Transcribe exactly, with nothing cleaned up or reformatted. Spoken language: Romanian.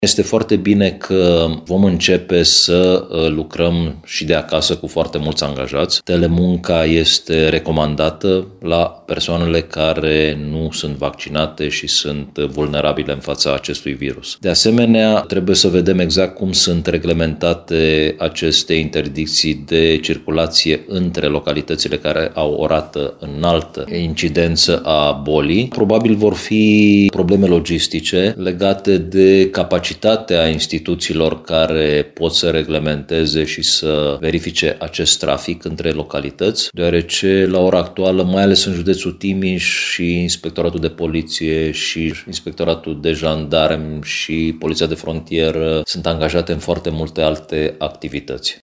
Este foarte bine că vom începe să lucrăm și de acasă cu foarte mulți angajați. Telemunca este recomandată la persoanele care nu sunt vaccinate și sunt vulnerabile în fața acestui virus. De asemenea, trebuie să vedem exact cum sunt reglementate aceste interdicții de circulație între localitățile care au o rată înaltă incidență a bolii. Probabil vor fi probleme logistice legate de capacitatea capacitatea instituțiilor care pot să reglementeze și să verifice acest trafic între localități, deoarece la ora actuală, mai ales în județul Timiș, și Inspectoratul de Poliție și Inspectoratul de Jandarmi și Poliția de Frontieră sunt angajate în foarte multe alte activități.